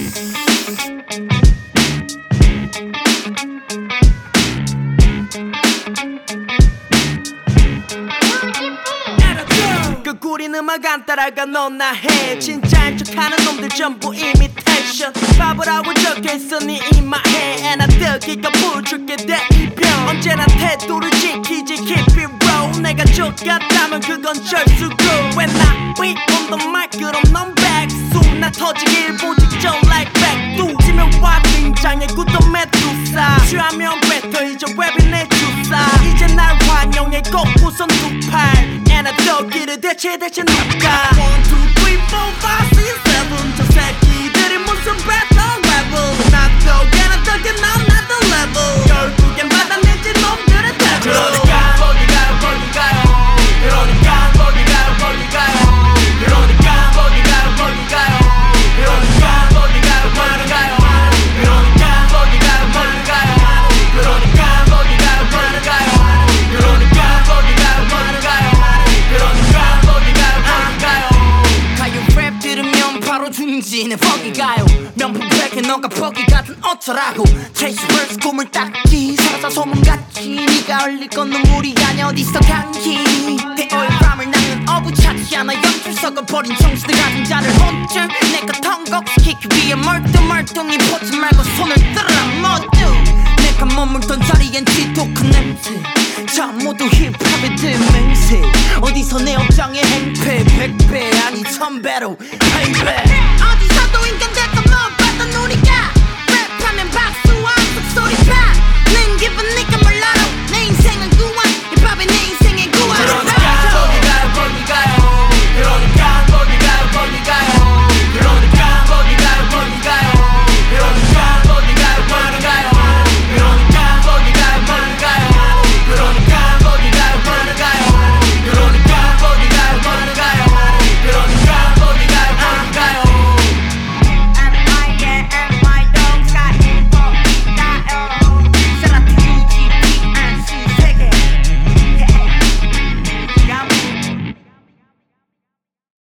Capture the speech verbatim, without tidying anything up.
그 구린 음악 안 따라가 너나 해. 진짜인 척하는 놈들 전부 이미테이션. 바보라고 적혀있어 네 이마에. And I 뜨기가 부줄게 대이병. 언제나 태도를 지키지 keep it roll. 내가 족같다면 그건 철수고. When I beat on the mic 그럼 넌 백수. 나 터지길 보지 좀 like 백두. 지면 와 등장해 굳던 메두사. 취하면 뱉어 이제 랩이 내 주사. 이제 날 환영해 꼭부선 두 팔. And I 여기를 대체 대체 누가 one, two, three, four, five, six, seven 저 새끼들이 무슨 battle level 나 떡에나 떡에 난 나도 level 결국엔 받아내지 놈들의 대로 그러니까 거기 가요 거기 가요 그러니까 거기 가요 거기 가요 그러니까 거기 가요 거기 가요 그러니까 거기 가요 거기 가요 그러니까 거기 가요 거기 가요 그러니까 거기 가요 거기 가요 그러니까 거기 가요 거기 가요 그러니까 거기 가요 거기 가요 가요 랩 들으면 바로 중지네 거기 가요 명품 백에 너가 버기 같은 어쩌라고 트레이스 벌스 꿈을 닦기 살아서 소문같이 네가 흘릴 건 눈물이 아냐 어디서 감기 대어의 밤을 나는 어부차지 않아 연출 썩어버린 정신들 같은 자를 혼줄 내가 텅걱시키기 위해 멀뚱멀뚱히 보지 말고 손을 들어라 모두 내가 머물던 자리엔 지독한 냄새 자 모두 힙합의 대맹세 어디서 내 업장에 행패 백배 아니 천배로 베이베